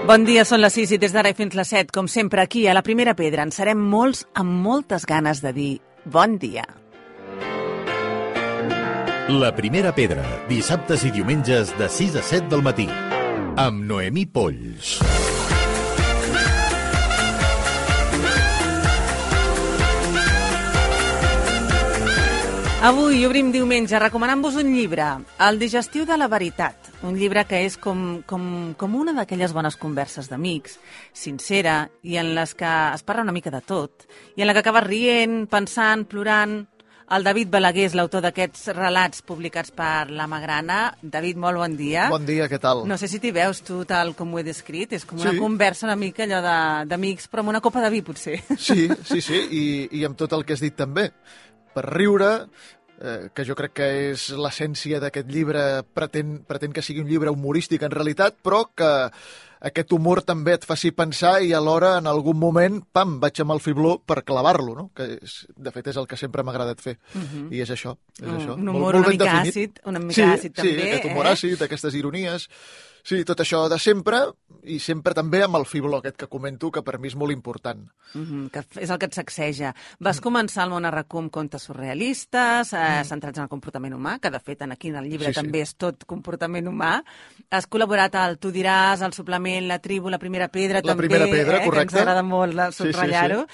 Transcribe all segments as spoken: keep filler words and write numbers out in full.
Bon dia, són les sis i des d'ara fins les set, com sempre aquí a la Primera Pedra en serem molts amb moltes ganes de dir bon dia. La Primera Pedra, dissabtes i diumenges de sis a set del matí, amb Noemí Polls. Avui obrim diumenge recomanant-vos un llibre, El digestiu de la veritat, un llibre que és com, com, com una d'aquelles bones converses d'amics, sincera, i en les que es parla una mica de tot, i en la que acabes rient, pensant, plorant. El David Balaguer és l'autor d'aquests relats publicats per La Magrana. David, molt bon dia. Bon dia, què tal? No sé si t'hi veus tu tal com ho he descrit, és com una Sí. conversa una mica allò de- d'amics, però amb una copa de vi potser. Sí, sí, sí, i, i amb tot el que has dit també. Per riure, eh, que jo crec que és l'essència d'aquest llibre, pretén, pretén que sigui un llibre humorístic en realitat, però que aquest humor també et faci pensar i alhora en algun moment, pam, vaig amb el fibló per clavar-lo, no? Que és, de fet és el que sempre m'ha agradat fer. Mhm. I és això, és Un- això. un Molt- humor molt una ben mica definit. àcid, una mica sí, àcid sí, també, aquest humor eh? àcid, aquestes ironies. Sí, tot això de sempre, i sempre també amb el fibló aquest que comento, que per mi és molt important. Mhm, que és el que et sacseja. Vas començar el món a RAC1 amb contes surrealistes, eh, centrats en el comportament humà, que de fet en aquí en el llibre Sí, sí. també és tot comportament humà. Has col·laborat al Tu diràs, al suplement La Tribu, La Primera Pedra, La també, Primera Pedra, eh, que correcte. ens agrada molt eh, Sí, sí, subratllar-ho.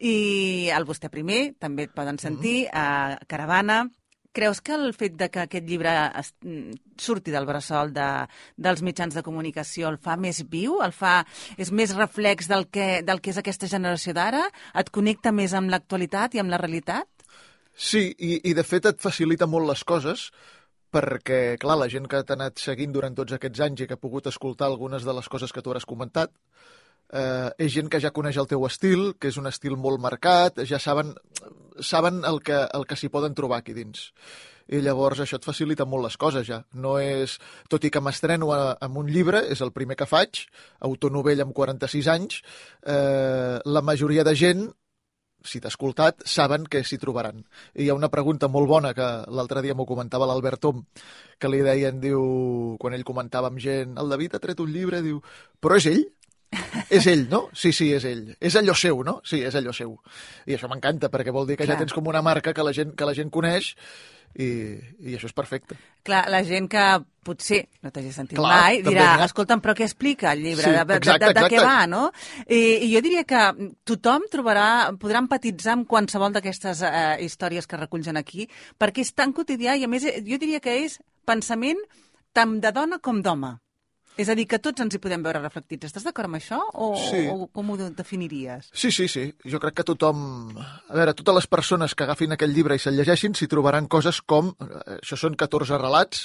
I el Vostè Primer, també et poden sentir, a Caravana. Creus que el fet de que aquest llibre es, mm, surti del bressol de, dels mitjans de comunicació el fa més viu? El fa, és més reflex del que, del que és aquesta generació d'ara? Et connecta més amb l'actualitat i amb la realitat? Sí, i, i de fet et facilita molt les coses, perquè, clar, la gent que t'ha anat seguint durant tots aquests anys i que ha pogut escoltar algunes de les coses que tu has comentat, eh, és gent que ja coneix el teu estil, que és un estil molt marcat, ja saben, saben el que, el que s'hi poden trobar aquí dins. I llavors això et facilita molt les coses ja. No és, tot i que m'estreno a- amb un llibre, és el primer que faig, autonovell amb quaranta-sis anys, eh, la majoria de gent, si t'ha escoltat, saben que s'hi trobaran. I hi ha una pregunta molt bona que l'altre dia m'ho comentava l'Albert Tom, que li deien, diu, quan ell comentava amb gent, el David ha tret un llibre, diu, però és ell? És ell, no? Sí, sí, és ell. És allò seu, no? Sí, és allò seu. I això m'encanta, perquè vol dir que Clar. ja tens com una marca que la gent, que la gent coneix i, i això és perfecte. Clar, la gent que potser no t'hagi sentit Clar, mai també dirà, n'hi ha. escolta'm, però què explica el llibre? Sí, de, de, exacte, de, de, de què exacte. va, no? I, I jo diria que tothom trobarà, podrà empatitzar amb qualsevol d'aquestes eh, històries que recullen aquí, perquè és tan quotidià i, a més, jo diria que és pensament tant de dona com d'home. És a dir, que tots ens hi podem veure reflectits. Estàs d'acord amb això o, Sí. o com ho definiries? Sí, sí, sí. Jo crec que tothom... A veure, totes les persones que agafin aquest llibre i se'l llegeixin s'hi trobaran coses com... eh, Això són catorze relats.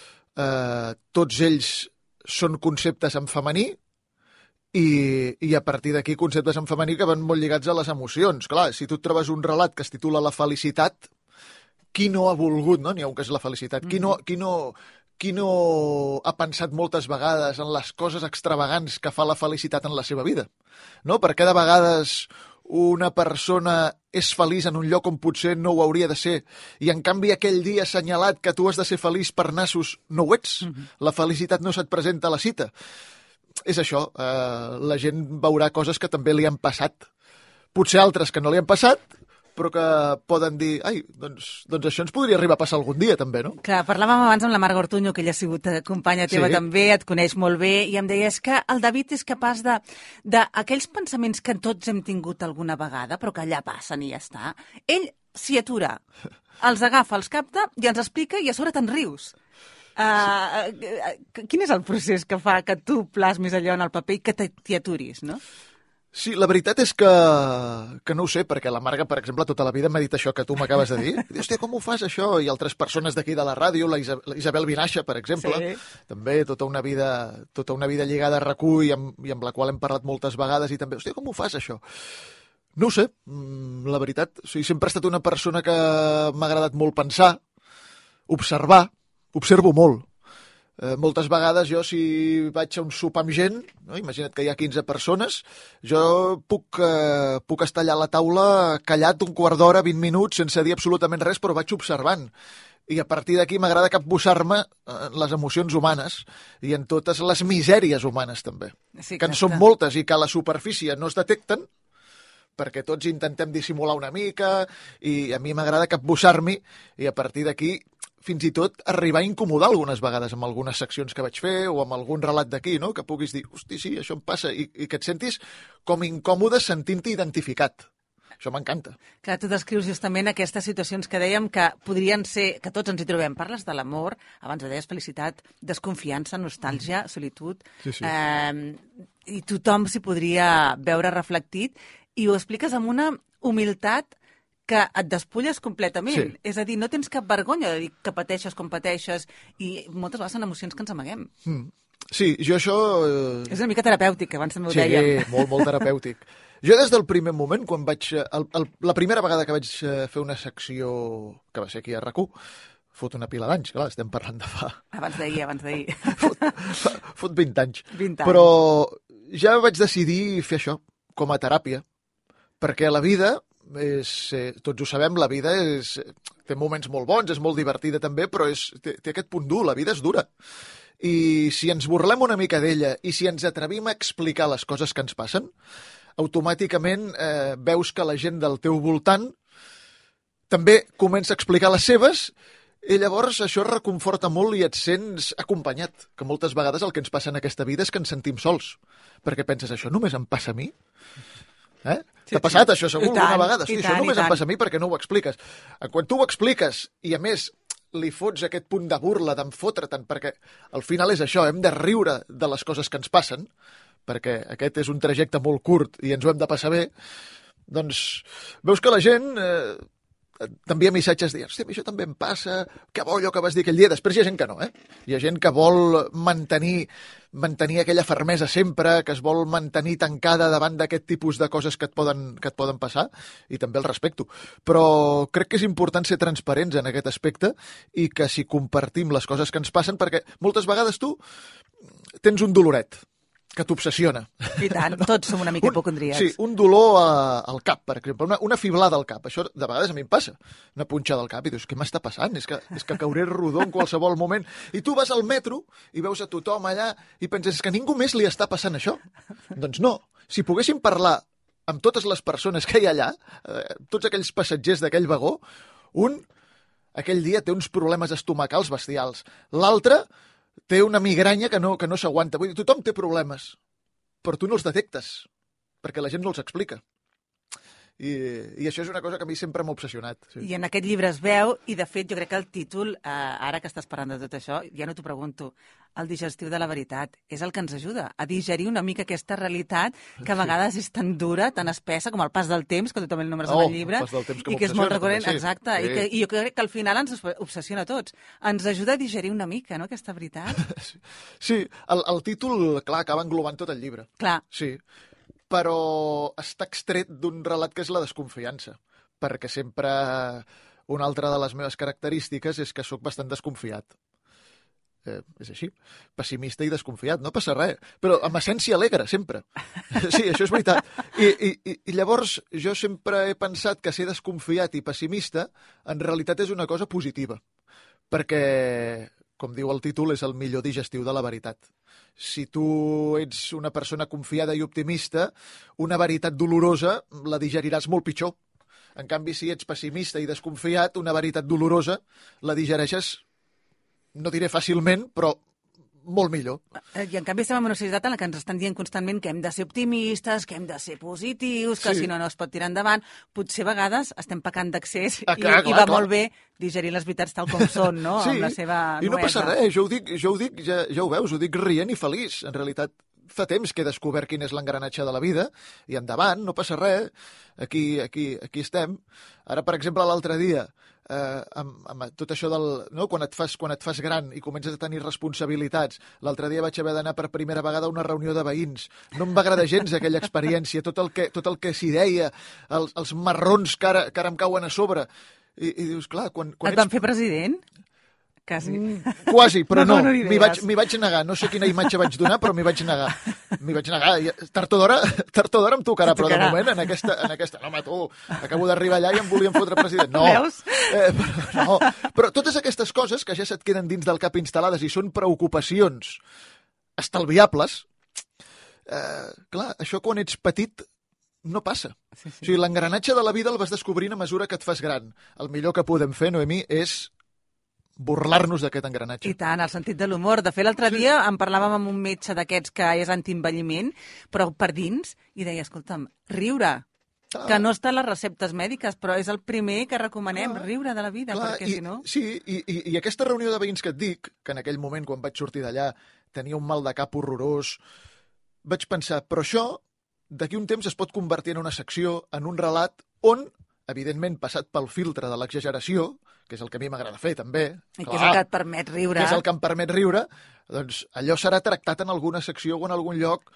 Eh, tots ells són conceptes en femení i, i a partir d'aquí conceptes en femení que van molt lligats a les emocions. Clar, si tu et trobes un relat que es titula La felicitat, qui no ha volgut, no? N'hi ha un que és la felicitat. Qui no, qui no, qui no ha pensat moltes vegades en les coses extravagants que fa la felicitat en la seva vida? No? Perquè de vegades una persona és feliç en un lloc on potser no ho hauria de ser i en canvi aquell dia assenyalat que tu has de ser feliç per nassos no ho ets. La felicitat no se't presenta a la cita. És això, eh, la gent veurà coses que també li han passat. Potser altres que no li han passat, però que poden dir, ai, doncs, doncs això ens podria arribar a passar algun dia també, no? Clar, parlàvem abans amb la Marga Ortuño, que ella ha sigut eh, companya teva Sí. també, et coneix molt bé, i em deies que el David és capaç de, de aquells pensaments que tots hem tingut alguna vegada, però que allà passen i ja està, ell s'hi atura, els agafa, els capta i ens explica i a sobre te'n rius. Uh, quin és el procés que fa que tu plasmis allò en el paper i que t'hi aturis, no? Sí, la veritat és que, que no ho sé, perquè la Marga, per exemple, tota la vida m'ha dit això que tu m'acabes de dir. Diu, hòstia, com ho fas, això? I altres persones d'aquí de la ràdio, la, Isa la Isabel Vinaixa, per exemple, Sí. també tota una vida, tota una vida lligada a RAC1 i amb, i amb la qual hem parlat moltes vegades i també, hòstia, com ho fas, això? No ho sé, mm, la veritat. O sigui, sempre he estat una persona que m'ha agradat molt pensar, observar, observo molt. Eh, moltes vegades jo, si vaig a un sopar amb gent, no? Imagina't que hi ha quinze persones, jo puc, eh, puc estar allà a la taula callat un quart d'hora, vint minuts, sense dir absolutament res, però vaig observant. I a partir d'aquí m'agrada capbussar-me en les emocions humanes i en totes les misèries humanes, també. Sí, que en són moltes i que a la superfície no es detecten, perquè tots intentem dissimular una mica i a mi m'agrada capbussar-m'hi i a partir d'aquí fins i tot arribar a incomodar algunes vegades amb algunes seccions que vaig fer o amb algun relat d'aquí, no? Que puguis dir, hosti, sí, això em passa, i, i que et sentis com incòmode sentint-te identificat. Això m'encanta. Clar, tu descrius justament aquestes situacions que dèiem que podrien ser, que tots ens hi trobem. Parles de l'amor, abans deies felicitat, desconfiança, nostàlgia, solitud, sí, sí. Eh, i tothom s'hi podria veure reflectit, i ho expliques amb una humilitat que et despulles completament. Sí. És a dir, no tens cap vergonya de dir que pateixes com pateixes i moltes vegades són emocions que ens amaguem. Mm. Sí, jo això... Eh... És una mica terapèutic, abans també ho sí, dèiem. Sí, molt, molt terapèutic. Jo des del primer moment, quan vaig... El, el, la primera vegada que vaig fer una secció, que va ser aquí a RAC u, fot una pila d'anys, clar, estem parlant de fa... Abans d'ahir, abans d'ahir. Fot, fot vint anys. vint anys. Però ja vaig decidir fer això, com a teràpia, perquè la vida... És, eh, tots ho sabem, la vida és, té moments molt bons, és molt divertida també, però és, té, té aquest punt dur, la vida és dura. I si ens burlem una mica d'ella i si ens atrevim a explicar les coses que ens passen, automàticament eh, veus que la gent del teu voltant també comença a explicar les seves i llavors això reconforta molt i et sents acompanyat, que moltes vegades el que ens passa en aquesta vida és que ens sentim sols, perquè penses, això només em passa a mi? Eh? Sí, T'ha passat sí. això segur tant, una vegada? Sí, tant, això només em passa a mi perquè no ho expliques. Quan tu ho expliques i a més li fots aquest punt de burla, d'enfotre-te'n, perquè al final és això, hem de riure de les coses que ens passen, perquè aquest és un trajecte molt curt i ens ho hem de passar bé, doncs veus que la gent eh, t'envia missatges dient, hòstia, això també em passa, que bo allò que vas dir aquell dia. Després hi ha gent que no, eh? Hi ha gent que vol mantenir, mantenir aquella fermesa sempre, que es vol mantenir tancada davant d'aquest tipus de coses que et poden, que et poden passar, i també el respecto. Però crec que és important ser transparents en aquest aspecte i que si compartim les coses que ens passen, perquè moltes vegades tu tens un doloret que t'obsessiona. I tant, tots som una mica hipocondríacs. Sí, un dolor a, al cap, per exemple, una, una fiblada al cap. Això de vegades a mi em passa, una punxada al cap, i dius, què m'està passant? És que, és que cauré rodó en qualsevol moment. I tu vas al metro i veus a tothom allà i penses, és que a ningú més li està passant això. Doncs no, si poguéssim parlar amb totes les persones que hi ha allà, eh, tots aquells passatgers d'aquell vagó, un aquell dia té uns problemes estomacals bestials, l'altre té una migranya que no, que no s'aguanta. Vull dir, tothom té problemes, però tu no els detectes, perquè la gent no els explica. I, i això és una cosa que a mi sempre m'ha obsessionat. Sí. I en aquest llibre es veu, i de fet jo crec que el títol, eh, ara que estàs parlant de tot això, ja no t'ho pregunto, el digestiu de la veritat, és el que ens ajuda a digerir una mica aquesta realitat que a vegades és tan dura, tan espessa, com el pas del temps, que tothom el nombres oh, en el llibre, el que i que és molt recurrent, sí. exacte, Sí. i, que, i jo crec que al final ens obsessiona a tots. Ens ajuda a digerir una mica, no?, aquesta veritat. Sí, el, el títol, clar, acaba englobant tot el llibre. Clar. Sí, però està extret d'un relat que és la desconfiança, perquè sempre una altra de les meves característiques és que sóc bastant desconfiat. Eh, és així, pessimista i desconfiat, no passa res, però amb essència alegre, sempre. Sí, això és veritat. I, i, i llavors jo sempre he pensat que ser desconfiat i pessimista en realitat és una cosa positiva, perquè, com diu el títol, és el millor digestiu de la veritat. Si tu ets una persona confiada i optimista, una veritat dolorosa la digeriràs molt pitjor. En canvi, si ets pessimista i desconfiat, una veritat dolorosa la digereixes, no diré fàcilment, però molt millor. I en canvi estem en una societat en la que ens estan dient constantment que hem de ser optimistes, que hem de ser positius, que Sí. si no no es pot tirar endavant. Potser a vegades estem pecant d'accés Ah, i, clar, i clar, va clar. molt bé digerir les veritats tal com són, no? Sí, Amb la seva i no nuesa. passa res, jo ho dic, jo ho dic ja, ja ho veus, ho dic rient i feliç. En realitat, fa temps que he descobert quin és l'engranatge de la vida, i endavant, no passa res, aquí, aquí, aquí estem. Ara, per exemple, l'altre dia, eh, amb, amb tot això del... No? Quan, et fas, quan et fas gran i comences a tenir responsabilitats, l'altre dia vaig haver d'anar per primera vegada a una reunió de veïns. No em va agradar gens aquella experiència, tot el que, tot el que s'hi deia, els, els marrons que ara, que ara em cauen a sobre. I, i dius, clar, quan... quan Et van fer president? Quasi. Mm, quasi, però no. No, no m'hi vaig, m'hi vaig negar. No sé quina imatge vaig donar, però m'hi vaig negar. M'hi vaig negar. I Tard o d'hora tard o d'hora em tocarà, però de moment en aquesta... En aquesta no, home, tu, acabo d'arribar allà i em volien fotre president. No. Veus? Eh, però, no. Però totes aquestes coses que ja se't queden dins del cap instal·lades i són preocupacions estalviables, eh, clar, això quan ets petit no passa. Sí, sí. O sigui, l'engranatge de la vida el vas descobrint a mesura que et fas gran. El millor que podem fer, Noemí, és burlar-nos d'aquest engranatge. I tant, el sentit de l'humor. De fet, l'altre Sí. dia en parlàvem amb un metge d'aquests que és antienvelliment, però per dins, i deia, escolta'm, riure, Ah. que no està a les receptes mèdiques, però és el primer que recomanem, Clar. riure de la vida, Clar, perquè i, si no... Sí, i, i, i aquesta reunió de veïns que et dic, que en aquell moment, quan vaig sortir d'allà, tenia un mal de cap horrorós, vaig pensar, però això, d'aquí un temps es pot convertir en una secció, en un relat, on, evidentment, passat pel filtre de l'exageració, que és el que a mi m'agrada fer, també. I que és el que et permet riure. Que és el que em permet riure, doncs allò serà tractat en alguna secció o en algun lloc,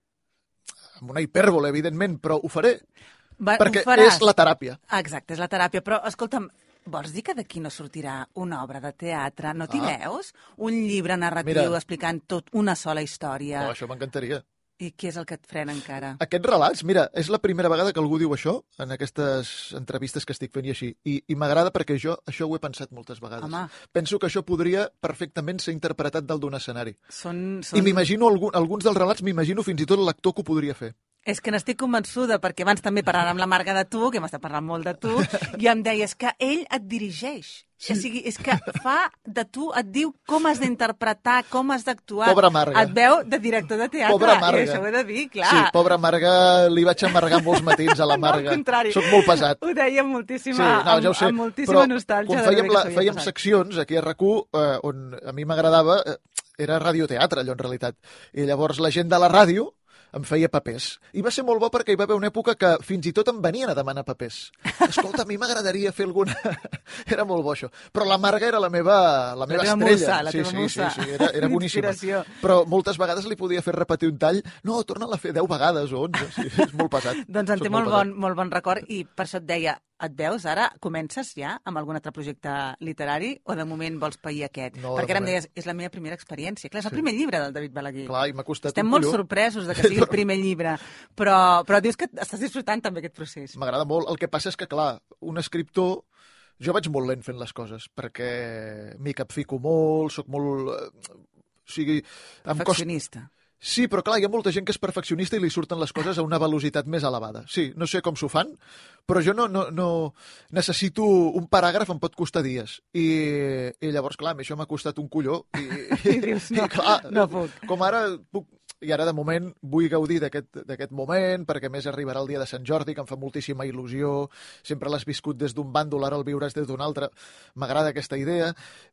amb una hipèrbole, evidentment, però ho faré, Va, perquè ho faràs. és la teràpia. Exacte, és la teràpia. Però, escolta'm, vols dir que d'aquí no sortirà una obra de teatre? No t'hi Ah. veus? Un llibre narratiu Mira. explicant tot una sola història. Oh, això m'encantaria. I què és el que et frena encara? Aquests relats, mira, és la primera vegada que algú diu això en aquestes entrevistes que estic fent i així. I, i m'agrada perquè jo això ho he pensat moltes vegades. Home. Penso que això podria perfectament ser interpretat dalt d'un escenari. Són, I són... m'imagino, algun, alguns dels relats, m'imagino fins i tot l'actor que ho podria fer. És que n'estic convençuda, perquè abans també parlant amb la Marga de tu, que m'està parlant molt de tu, i em deies que ell et dirigeix. Sí. O sigui, és que fa de tu, et diu com has d'interpretar, com has d'actuar. Pobra Marga. Et veu de director de teatre. Pobra Marga. I això ho he de dir, clar. Sí, pobra Marga, li vaig amargar molts matins a la Marga. No, al contrari. Soc molt pesat. Ho deia amb moltíssima, Sí, no, amb, ja ho sé. amb moltíssima Però nostàlgia. quan de fèiem, veure la, que s'havia fèiem passat. seccions aquí a RAC u, eh, on a mi m'agradava, eh, era radioteatre, allò en realitat. I llavors la gent de la ràdio em feia papers. I va ser molt bo perquè hi va haver una època que fins i tot em venien a demanar papers. Escolta, a mi m'agradaria fer alguna... era molt bo això. Però la Marga era la meva, la meva teva estrella. musa, la sí, teva sí, musa. sí, sí, era, era boníssima. Inspiració. Però moltes vegades li podia fer repetir un tall. No, torna-la a fer deu vegades o onze. Sí, és molt pesat. Doncs en Soc té molt pesat. bon, molt bon record i per això et deia, et veus ara? Comences ja amb algun altre projecte literari o de moment vols pair aquest? No, de Perquè ara em moment. deies, és la meva primera experiència. Clar, és el primer llibre del David Balaguer. Clar, i m'ha costat Estem un molt colló. sorpresos de que sigui el primer llibre, però, però dius que estàs disfrutant també aquest procés. M'agrada molt. El que passa és que, clar, un escriptor... Jo vaig molt lent fent les coses, perquè m'hi capfico molt, sóc molt... eh, O sigui... Em costa... Perfeccionista. Sí, però clar, hi ha molta gent que és perfeccionista i li surten les coses a una velocitat més elevada. Sí, no sé com s'ho fan, però jo no, no, no... Necessito un paràgraf, em pot costar dies. I, i llavors, clar, a mi això m'ha costat un colló. I, I dius, no, no puc. Com ara puc... I ara, de moment, vull gaudir d'aquest d'aquest moment, perquè a més arribarà el dia de Sant Jordi, que em fa moltíssima il·lusió. Sempre l'has viscut des d'un bàndol, ara el viuràs des d'un altre. M'agrada aquesta idea.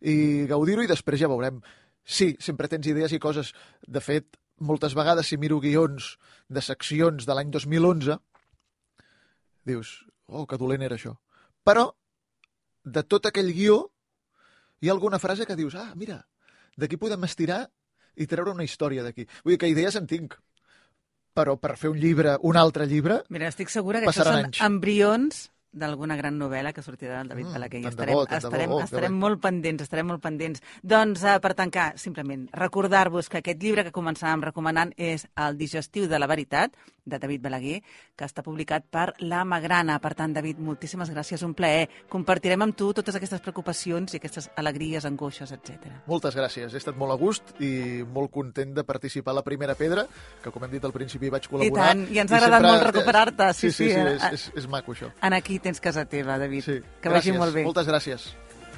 I gaudir-ho i després ja veurem. Sí, sempre tens idees i coses. De fet, moltes vegades, si miro guions de seccions de l'any dos mil onze, dius, oh, que dolent era això. Però, de tot aquell guió, hi ha alguna frase que dius, ah, mira, d'aquí podem estirar i treure una història d'aquí. Vull dir que idees en tinc, però per fer un llibre, un altre llibre... Mira, estic segura que això Passaran són anys. embrions d'alguna gran novel·la que sortirà del David Mm, Balaguer. I tant de estarem, bo, tant de estarem, bo, que estarem bé. molt pendents, estarem molt pendents. Doncs, eh, per tancar, simplement, recordar-vos que aquest llibre que començàvem recomanant és El digestiu de la veritat, de David Balaguer, que està publicat per La Magrana. Per tant, David, moltíssimes gràcies, un plaer. Compartirem amb tu totes aquestes preocupacions i aquestes alegries, angoixes, etcètera. Moltes gràcies, he estat molt a gust i molt content de participar a La Primera Pedra, que com hem dit al principi vaig col·laborar. I tant, i ens ha agradat molt recuperar-te. Sí, sí, sí, sí, eh, és, és, és maco això. En aquí tens casa teva, David. Sí. Que Gràcies, vagi molt bé. moltes gràcies.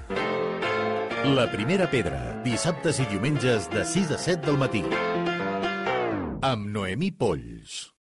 La Primera Pedra, dissabtes i diumenges de sis a set del matí. Amb Noemí Polls.